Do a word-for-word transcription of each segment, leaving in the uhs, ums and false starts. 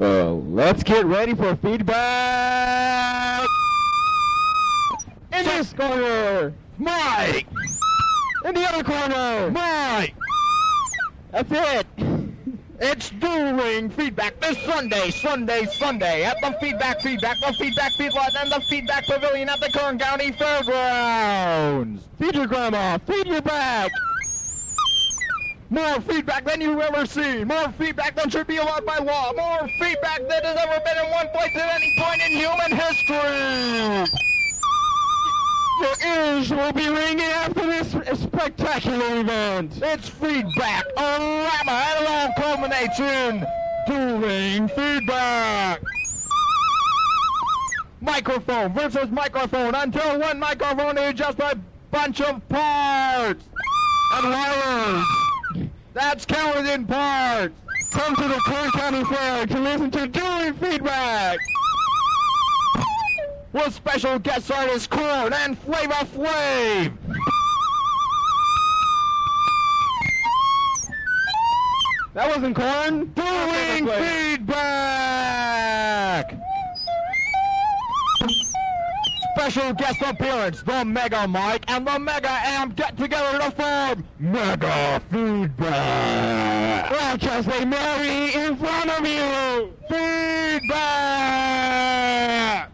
Well, let's get ready for feedback. In this corner, Mike. In the other corner, Mike. That's it. It's dueling feedback this Sunday, Sunday, Sunday at the Feedback Feedback, the Feedback Feedlot, and the Feedback Pavilion at the Kern County Fairgrounds. Feed your grandma. Feed your back. More feedback than you've ever seen. More feedback than should be allowed by law. More feedback than has ever been in one place at any point in human history. Your ears will be ringing after this spectacular event. It's feedback, a rama, and it all culminates in dueling feedback. Microphone versus microphone until one microphone is just a bunch of parts and wires. That's counted in parts. Come to the Kern County Fair to listen to dueling feedback. With special guest artists Korn and Flava Flav. That wasn't Korn. Dueling feedback. Special guest appearance, the Mega Mic and the Mega Amp get together to form Mega Feedback. Watch as they marry in front of you. Feedback.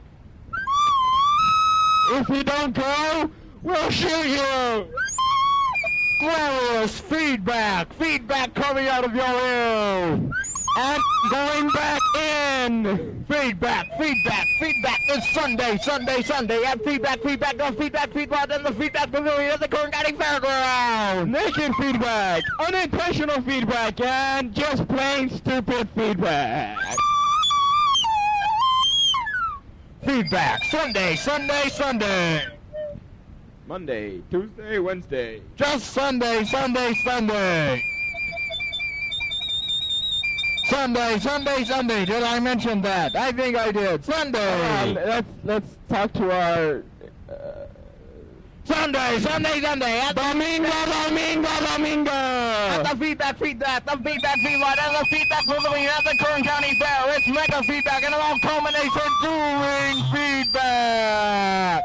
If you don't go, we'll shoot you. Glorious feedback. Feedback coming out of your ear. And going back in. Feedback, feedback, feedback this Sunday, Sunday, Sunday at Feedback, Feedback, the Feedback Feedlot, and the Feedback Pavilion at the Kern County Fairgrounds. Naked feedback, unintentional feedback, and just plain stupid feedback. Feedback, Sunday, Sunday, Sunday. Monday, Tuesday, Wednesday. Just Sunday, Sunday, Sunday. Sunday, Sunday, Sunday. Did I mention that? I think I did. Sunday. Um, let's let's talk to our uh, Sunday, Sunday, Sunday. At Domingo, Domingo, Domingo. At the Feedback, Feedback, the Feedback Feedlot, and the Feedback Pavilion at the Kern County Fair. It's Mega Feedback, and it all culminates in dueling feedback.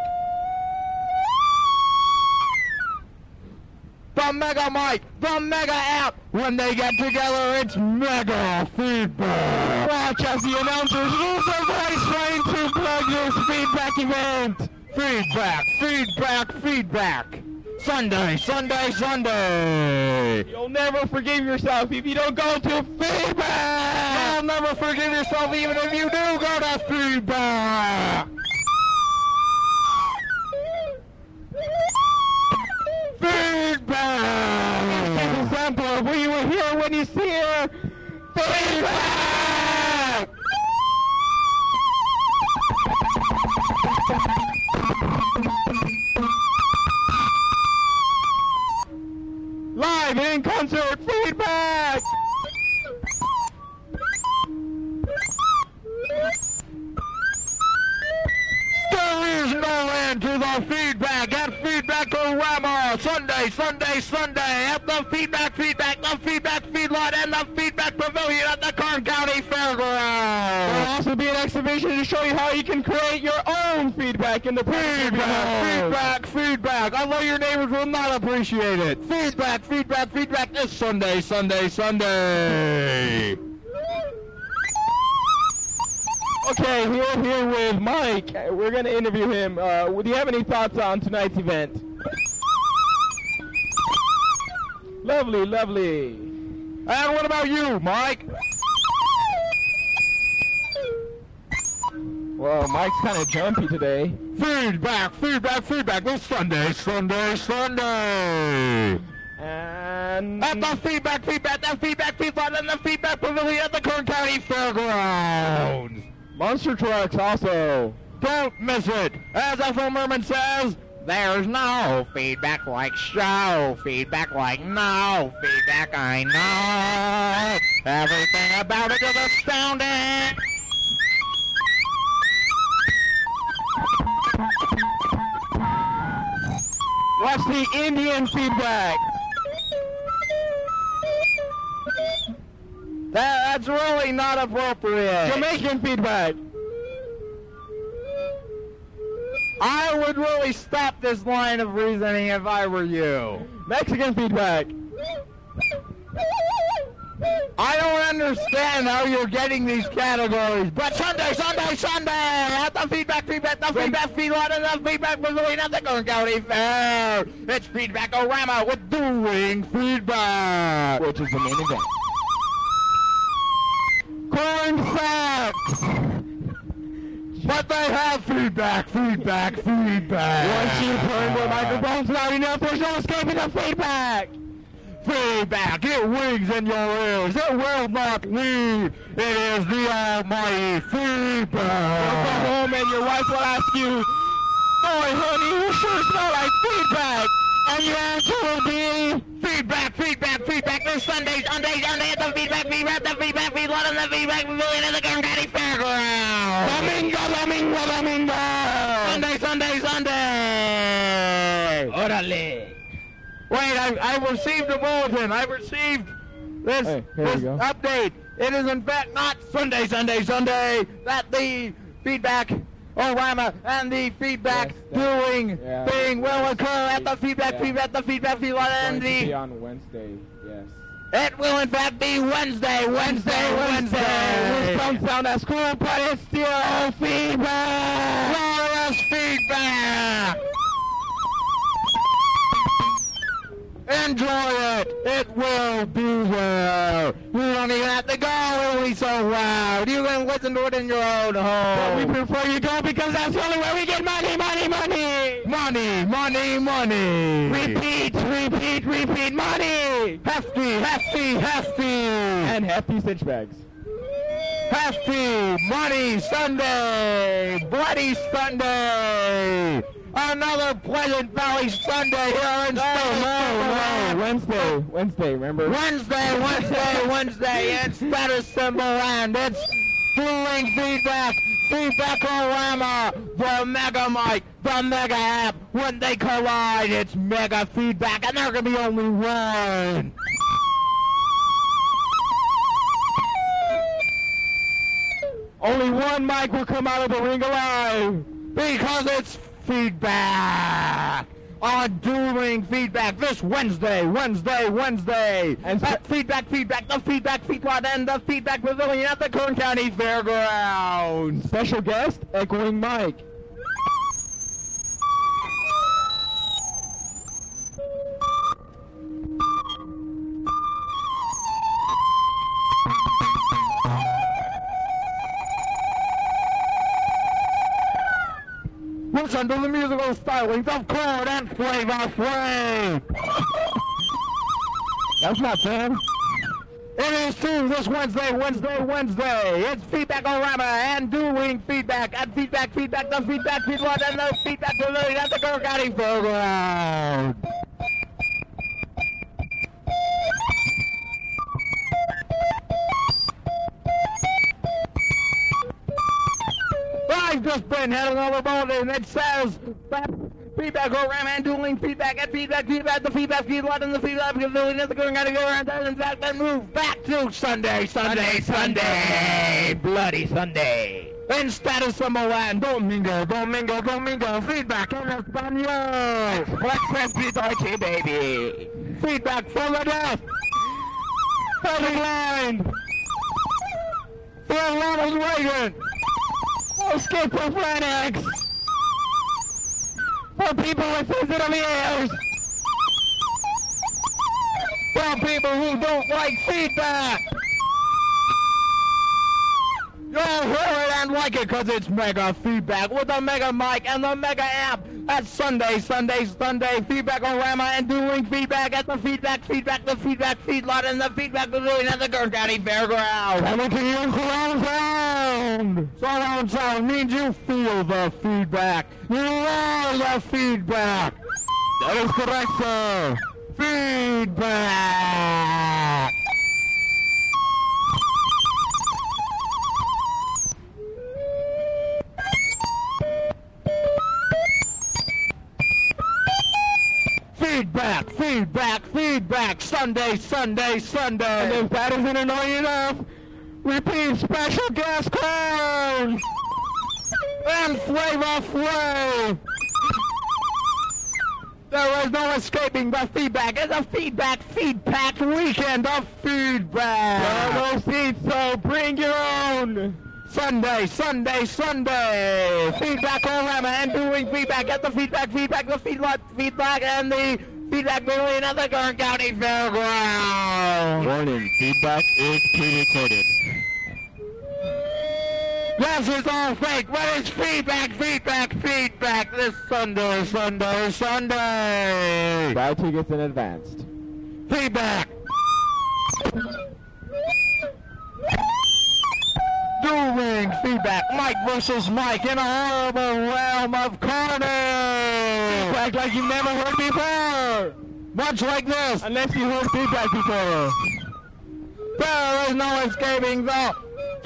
The Mega Mic, the Mega App. When they get together, it's Mega Feedback. Watch as the announcers use their voice train to plug this feedback event. Feedback, feedback, feedback. Sunday, Sunday, Sunday. You'll never forgive yourself if you don't go to feedback. You'll never forgive yourself even if you do go to feedback. Feedback! This is an example of what you will hear when you see her. Feedback! Live in concert feedback! There is no end to the feedback at Feedback-O-Rama. Sunday, Sunday, Sunday at the Feedback Feedback, the Feedback Feedlot, and the Feedback Pavilion at the Kern County Fairgrounds. There will also be an exhibition to show you how you can create your own feedback in the Feedback, feedback, feedback. Although your neighbors will not appreciate it. Feedback, feedback, feedback this Sunday, Sunday, Sunday. Okay, we're here with Mike. We're going to interview him. Uh, do you have any thoughts on tonight's event? Lovely, lovely. And what about you, Mike? Well, Mike's kind of jumpy today. Feedback, feedback, feedback this Sunday, Sunday, Sunday. And At the Feedback Feedback, the Feedback Feedlot, and the Feedback Pavilion at the Kern County Fairgrounds. Monster trucks also. Don't miss it. As Ethel Merman says, there's no feedback like show. Feedback like no. Feedback I know. Everything about it is astounding. Watch the Indian feedback. There That's really not appropriate. Jamaican feedback. I would really stop this line of reasoning if I were you. Mexican feedback. I don't understand how you're getting these categories, but Sunday, Sunday, Sunday, at the feedback, feedback, the feedback, feedback, and the feedback pavilion at the Kern County Fair. It's Feedback-O-Rama with Doing Feedback, Which is the main event. Corn facts. But they have feedback, feedback, feedback. Once you turn the microphones loud enough, there's no escaping the feedback. Feedback, it rings in your ears. It will not leave. It is the almighty feedback. You'll go home and your wife will ask you, boy, honey, you sure smell like feedback. And your answer will be, Feedback, feedback, feedback. This Sunday, Sunday, Sunday at the feedback, feedback, the feedback, feedback, and the feedback pavilion at the Kern County Fairground. Domingo, Domingo, Domingo. Sunday, Sunday, Sunday. Orale. Wait, I, I received a bulletin. I received this, Hey, here this we go. update. It is in fact not Sunday, Sunday, Sunday that the feedback O-Rama and the feedback Yes, that- doing yeah. thing will occur at the feedback, Yeah. feedback, the feedback, feedback, It's and going to be the... on Wednesday, yes. It will in fact be Wednesday, Wednesday, Wednesday. This don't sound as cool, but it's still feedback. Glorious feedback. Enjoy it. It will be there. You don't even have to go. It'll be so loud. You can listen to it in your own But we home. prefer you go because that's the only way we get money, money, money. Money, money, money. Repeat, repeat, repeat, money. Hefty, hefty, hefty. And hefty cinch bags. Hefty, money Sunday. Bloody Sunday. Another Pleasant Valley Sunday here in No, no, no. Stone. Wednesday, Wednesday, remember? Wednesday, Wednesday, Wednesday, it's Status Symbol and it's Doing Feedback, Feedback-O-Rama, the Mega Mic, the Mega App. When they collide, it's Mega Feedback, and there can be only one. Only one mic will come out of the ring alive. Because it's Feedback. On Doing Feedback this Wednesday, Wednesday, Wednesday. And And at Feedback, Feedback, the Feedback Feedback, and the Feedback Pavilion at the Kern County Fairgrounds. Special guest, Echoing Mike. Listen to the musical stylings of Chord and Flavor Flav. That's not them. It is too this Wednesday, Wednesday, Wednesday. It's Feedback-O-Rama and Doing Feedback at Feedback, Feedback, the Feedback Feedback, and the Feedback Pavilion at the Kern County Fairgrounds. I've just been heading over bulletin that says that Feedback-O-Rama and Doing Feedback at Feedback, Feedback, the Feedback Feedback, and the Feedback Pavilion at the Kern County Fairgrounds, and in fact then move back to Sunday, Sunday, Sunday, Bloody Sunday. in Status Symbol and Domingo, Domingo, Domingo, Feedback in Espanol. Let's be Deutsche, baby. Feedback for the deaf. Heavy line. For Ronald Reagan. Schizophrenics. For people with sensitive ears. For people who don't like feedback. You'll hear it and like it because it's Mega Feedback with the Mega Mic and the Mega App. That's Sunday, Sunday, Sunday. Feedback-O-Rama and Doing Feedback at the Feedback, Feedback, the Feedback Feedlot, and the Feedback Pavilion at the Kern County Fairgrounds. Coming to you in surround sound. Surround sound means you feel the feedback. You are the feedback. That is correct, sir. Feedback. Feedback, feedback, feedback, Sunday, Sunday, And Sunday. if that isn't annoying enough, Repeat, special guest code. And Flavor Flav. There is no escaping the feedback. It's a feedback, feed-packed weekend of feedback. There are no seats, so bring your own. Sunday, Sunday, Sunday. Feedback Orama and doing feedback at the feedback, feedback, the feedback, feedback, and the feedback pavilion at the Kern County Fairgrounds. Warning, feedback is pre-recorded. This is all fake. What is feedback, feedback, feedback this Sunday, Sunday, Sunday? Buy tickets in advance. Feedback. Dueling feedback. Mike versus Mike in a horrible realm of carnage. Feedback like you've never heard before. Much like this, unless you heard feedback before. There is no escaping the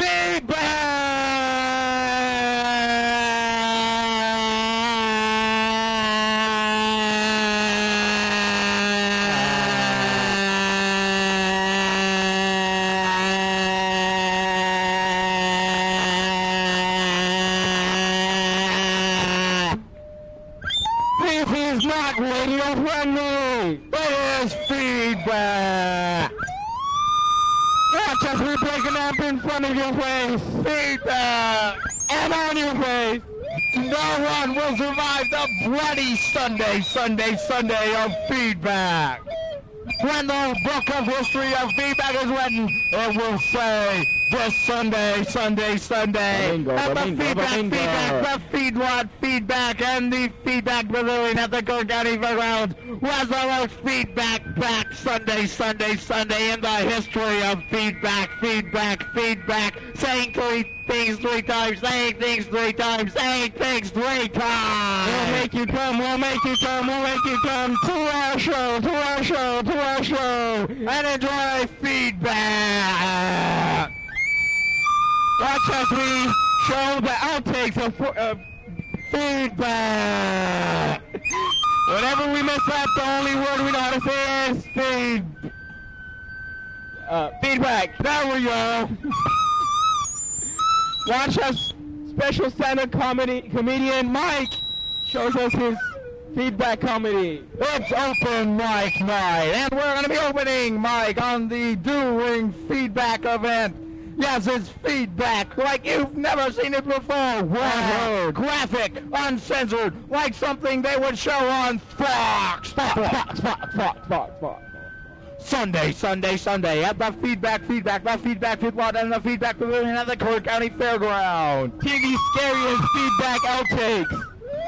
This is not radio friendly. It is feedback. Not just we breaking up in front of your face. Feedback. And on your face. No one will survive the bloody Sunday, Sunday, Sunday of feedback. When the book of history of feedback is written, it will say this Sunday, Sunday, Sunday. Domingo, at the Domingo, feedback, Domingo. feedback, the feedlot feedback, and the feedback pavilion at the Kern County Fairgrounds was the most feedback back Sunday, Sunday, Sunday in the history of feedback, feedback, feedback. Saying three things three times, saying things three times, saying things three times. We'll make you come, we'll make you come, we'll make you come to our show, to our show, to our show, and enjoy feedback. Watch as we show the outtakes of uh, feedback. Whenever we mess up, the only word we know how to say is feed. Uh, feedback. There we go. Watch us. Special stand-up comedy comedian Mike shows us his feedback comedy. It's open mic night, and we're going to be opening mic on the Doing Feedback event. Yes, it's feedback like you've never seen it before. Wow. Graphic, uncensored, like something they would show on Fox. Fox, Fox, Fox, Fox, Fox, Fox. Sunday, Sunday, Sunday at the feedback, feedback, the feedback feedlot, and the feedback pavilion at the Kern County Fairground. T V scariest feedback outtakes.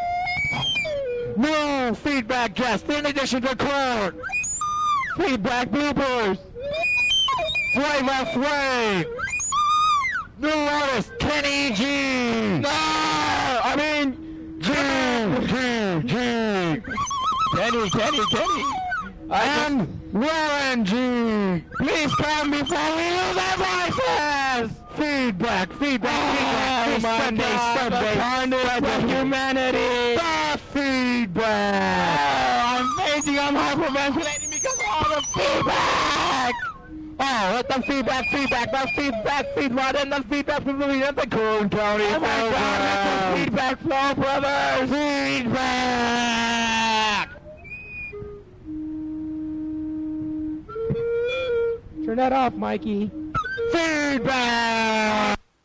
New feedback guest in addition to Kurt. Feedback bloopers. Flavor Flav. New artist, Kenny G. No! I mean, G. G. G. Kenny, Kenny, Kenny. And Warren G. Please come before we lose our voices. Feedback, feedback, Oh, feedback. my Sunday, God, Sunday. the carnage of humanity. The feedback. Oh, I'm fainting. I'm hyperventilating because of all the feedback. Oh, let the feedback, feedback, the feedback, feedlot, and the feedback pavilion at the Kern County. Oh my God, let the feedback flow, brothers. Feedback. Turn that off, Mikey. Feedback.